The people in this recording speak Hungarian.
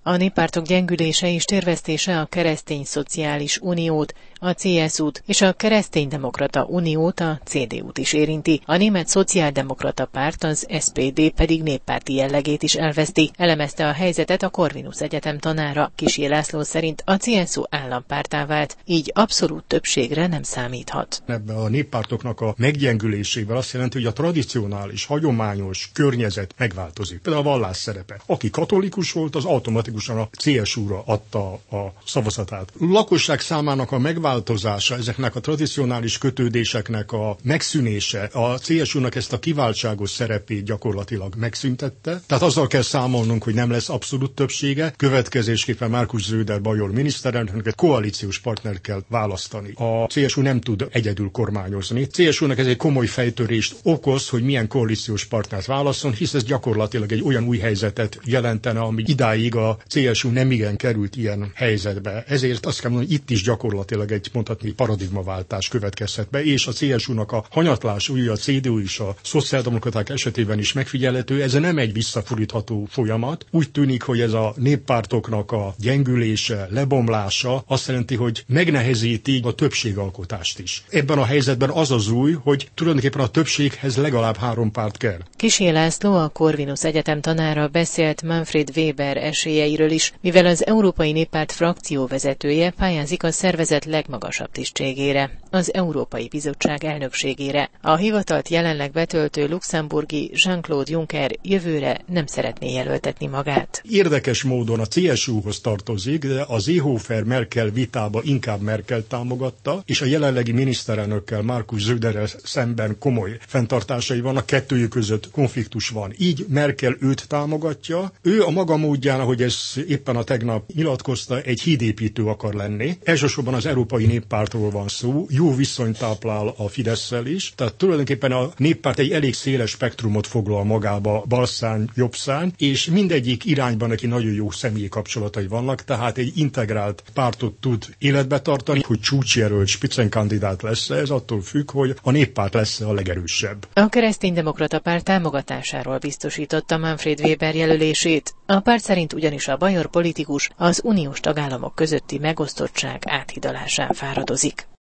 A néppártok gyengülése és térvesztése a Keresztény Szociális Uniót, a CSU-t és a Kereszténydemokrata Uniót, a CDU-t is érinti. A Német Szociáldemokrata Párt, az SPD pedig néppárti jellegét is elveszti. Elemezte a helyzetet a Corvinus Egyetem tanára. Kissé László szerint a CSU állampárttá vált, így abszolút többségre nem számíthat. Ebben a néppártoknak a meggyengülésével azt jelenti, hogy a tradicionális, hagyományos környezet megváltozik. Például a vallás szerepe. Aki katolikus volt, az automatikusan a CSU-ra adta a szavazatát. A lakosság számának a megváltozása, ezeknek a tradicionális kötődéseknek a megszűnése, a CSU-nak ezt a kiváltságos szerepét gyakorlatilag megszüntette. Tehát azzal kell számolnunk, hogy nem lesz abszolút többsége. Következésképpen Markus Söder bajor miniszterelnöknek egy koalíciós partnert kell választani. A CSU nem tud egyedül kormányozni. CSU-nak ez egy komoly fejtörést okoz, hogy milyen koalíciós partnert válasszon, hisz ez gyakorlatilag egy olyan új helyzetet jelentene, ami idáig a CSU nem igen került ilyen helyzetbe. Ezért azt kell mondani, hogy itt is gyakorlatilag egy mondhatni paradigmaváltás következhet be, és a CSU-nak a hanyatlás, úgy a CDU és a szociáldemokraták esetében is megfigyelhető, ez nem egy visszafordítható folyamat. Úgy tűnik, hogy ez a néppártoknak a gyengülése, lebomlása azt jelenti, hogy megnehezíti a többségalkotást is. Ebben a helyzetben az az új, hogy tulajdonképpen a többséghez legalább 3 párt kell. Kissé László, a Corvinus Egyetem tanára beszélt Manfred Weber esélyeiről is, mivel az Európai Néppárt frakcióvezetője pályázik a szervezet legmagasabb tisztségére, az Európai Bizottság elnökségére. A hivatalt jelenleg betöltő luxemburgi Jean-Claude Juncker jövőre nem szeretné jelöltetni magát. Érdekes módon a CSU-hoz tartozik, de az Seehofer-Merkel vitába inkább Merkel támogatta, és a jelenlegi miniszterelnökkel, Markus Söderrel szemben komoly fenntartásai vannak, kettőjük között konfliktus van. Így Merkel őt támogatja. Ő a maga módján, ahogy ez éppen a tegnap nyilatkozta, egy hídépítő akar lenni. Elsősorban az Európai Néppártról van szó, jó viszonyt táplál a Fidesszel is, tehát tulajdonképpen a néppárt egy elég széles spektrumot foglal magába, balszárny, jobbszárny, és mindegyik irányban neki nagyon jó személyi kapcsolatai vannak, tehát egy integrált pártot tud életbe tartani, hogy csúcsjelölt spitzenkandidát lesz, ez attól függ, hogy a néppárt lesz a legerősebb. A Kereszténydemokrata Párt támogatásáról biztosította Manfred Weber jelölését. A párt szerint ugyanis a bajor politikus az uniós tagállamok közötti megosztottság áthidalásán fáradozik.